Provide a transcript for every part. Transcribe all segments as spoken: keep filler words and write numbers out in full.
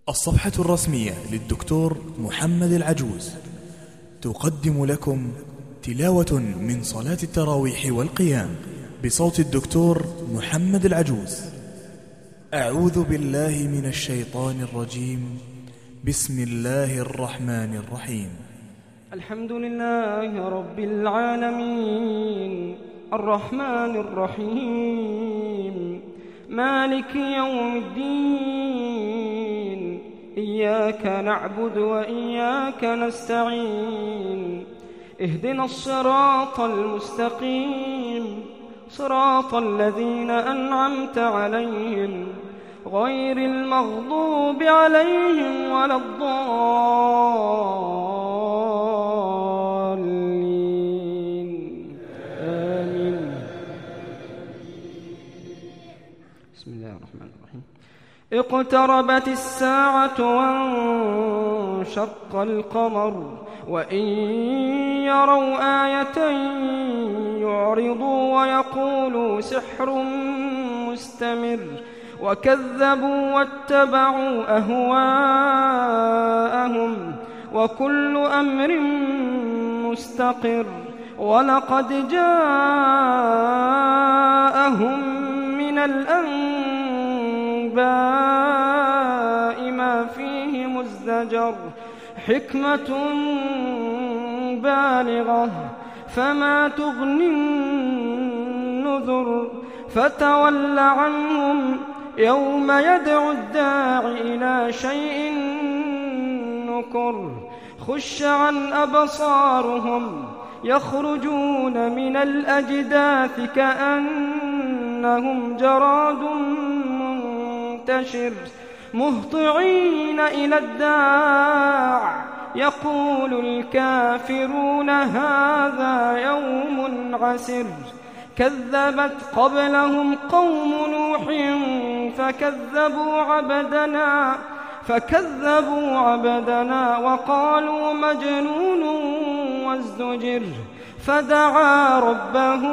الصفحة الرسمية للدكتور محمد العجوز تقدم لكم تلاوة من صلاة التراويح والقيام بصوت الدكتور محمد العجوز. أعوذ بالله من الشيطان الرجيم. بسم الله الرحمن الرحيم. الحمد لله رب العالمين الرحمن الرحيم مالك يوم الدين، إياك نعبد وإياك نستعين، اهدنا الصراط المستقيم، صراط الذين أنعمت عليهم غير المغضوب عليهم ولا الضالين، آمين. بسم الله الرحمن الرحيم. اقتربت الساعة وانشق القمر، وإن يروا آية يعرضوا ويقولوا سحر مستمر، وكذبوا واتبعوا أهواءهم، وكل أمر مستقر. ولقد جاءهم من الأنباء ما فيه مزدجر، حكمة بالغة فما تغني النذر. فتول عنهم يوم يدعو الداع إلى شيء نكر، خش عن أبصارهم يخرجون من الأجداث كأنهم جراد منتشر، مهطعين إلى الداع يقول الكافرون هذا يوم عسر. كذبت قبلهم قوم نوح فكذبوا عبدنا فكذبوا عبدنا وقالوا مجنون وازدجر. فدعا ربه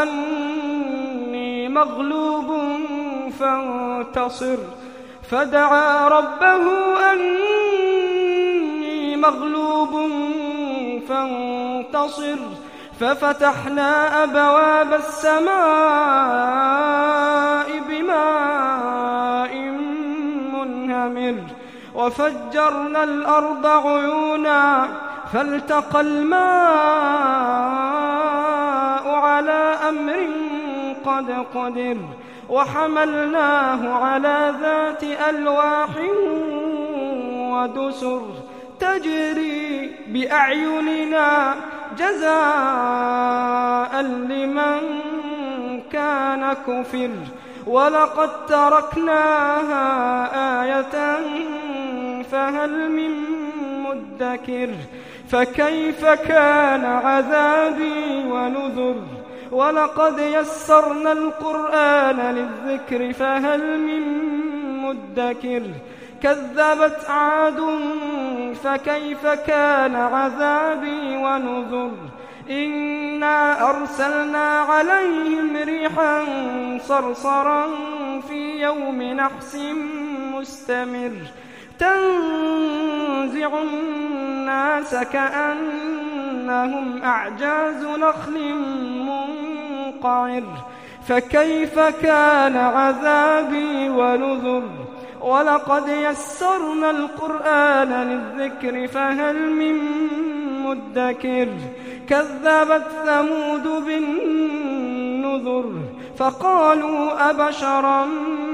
أني مغلوب فانتصر فدعا ربه أني مغلوب فانتصر ففتحنا أبواب السماء بماء منهمر، وفجرنا الأرض عيونا فالتقى الماء على أمر قد قدر، وحملناه على ذات ألواح ودسر تجري بأعيننا جزاء لمن كان كفر. ولقد تركناها آية فهل من مدكر. فكيف كان عذابي ونذر. ولقد يسرنا القرآن للذكر فهل من مدكر. كذبت عاد فكيف كان عذابي ونذر. إنا أرسلنا عليهم ريحا صرصرا في يوم نحس مستمر، تنزع الناس كأنهم أعجاز نخل منقعر. فكيف كان عذابي ونذر. ولقد يسرنا القرآن للذكر فهل من مدكر. كذبت ثمود بالنذر فقالوا أبشرا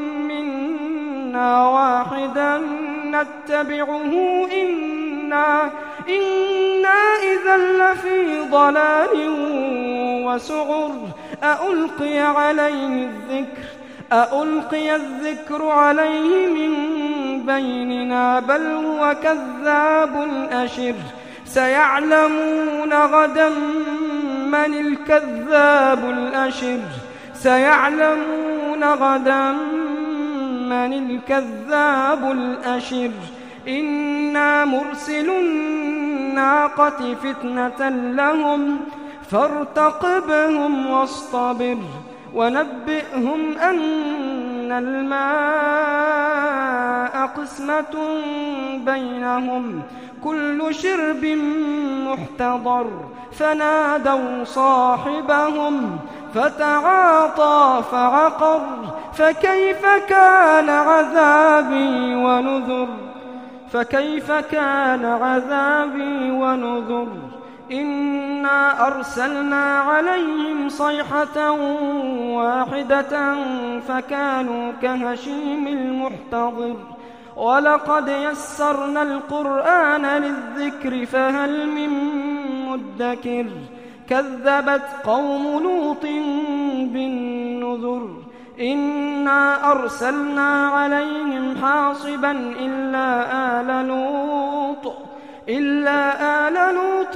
منا واحدا نتبعه إنا, إنا إذا لفي ضلال وسعر. أألقي عليه الذكر أألقي الذكر عليه من بيننا بل هو كذاب أشر. سيعلمون غدا من الكذاب الأشر سيعلمون غدا من الكذاب الأشر. إنا مرسل الناقة فتنة لهم فارتقبهم واصطبر ونبئهم أن الماء قسمة بينهم كل شرب محتضر فنادوا صاحبهم فتعاطى فعقر فكيف كان عذابي ونذر فكيف كان عذابي ونذر إنا أرسلنا عليهم صيحة واحدة فكانوا كهشيم المحتضر ولقد يسرنا القرآن للذكر فهل من مدكر كذبت قوم لوط بالنذر إنا أرسلنا عليهم حاصبا إلا آل لوط إلا آل لوط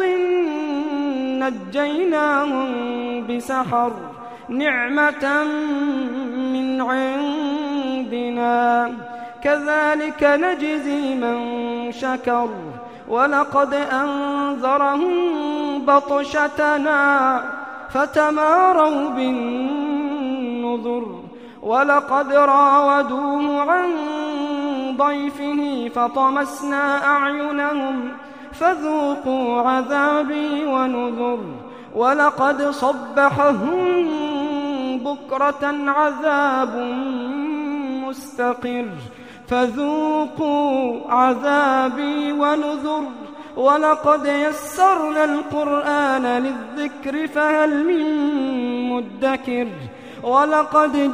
نجيناهم بسحر نعمة من عندنا كذلك نجزي من شكر ولقد أنذرهم بطشتنا فتماروا بالنذر ولقد راودوه عن ضيفه فطمسنا أعينهم فذوقوا عذابي ونذر ولقد صبحهم بكرة عذاب مستقر فذوقوا عذابي ونذر ولقد يسرنا القرآن للذكر فهل من مدكر ولقد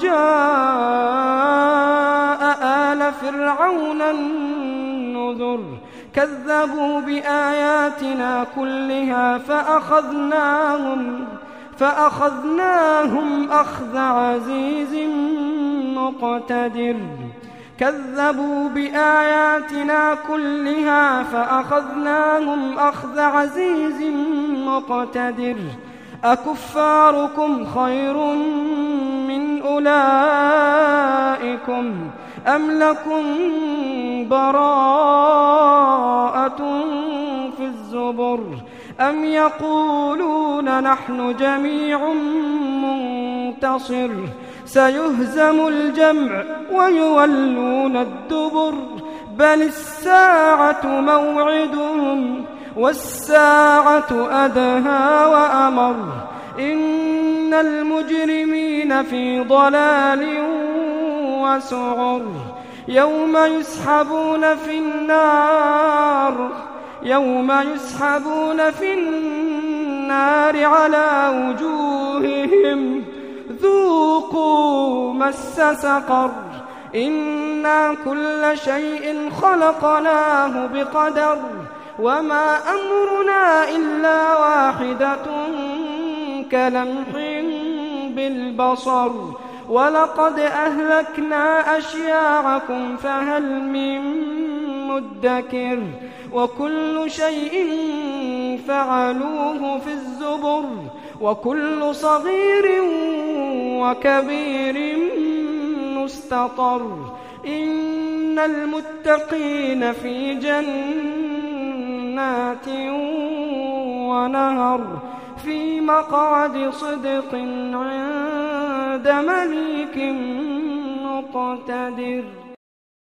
جاء آل فرعون النذر كذبوا بآياتنا كلها فأخذناهم فأخذناهم أخذ عزيز مقتدر كذبوا بآياتنا كلها فأخذناهم أخذ عزيز مقتدر أكفاركم خير من أولئكم أم لكم براءة في الزبر أم يقولون نحن جميع منتصر سيهزم الجمع ويولون الدبر بل الساعة موعدهم والساعة أدهى وأمر إن المجرمين في ضلال وسعر يوم يسحبون في النار يوم يسحبون في النار على وجوههم ذوقوا مس سقر إنا كل شيء خلقناه بقدر وما أمرنا إلا واحدة كلمح بالبصر ولقد أهلكنا أشياعكم فهل من مدكر وكل شيء فعلوه في الزبر وكل صغير وكبير مستطر إن المتقين في جنات ونهر في مقعد صدق عند مليك مقتدر.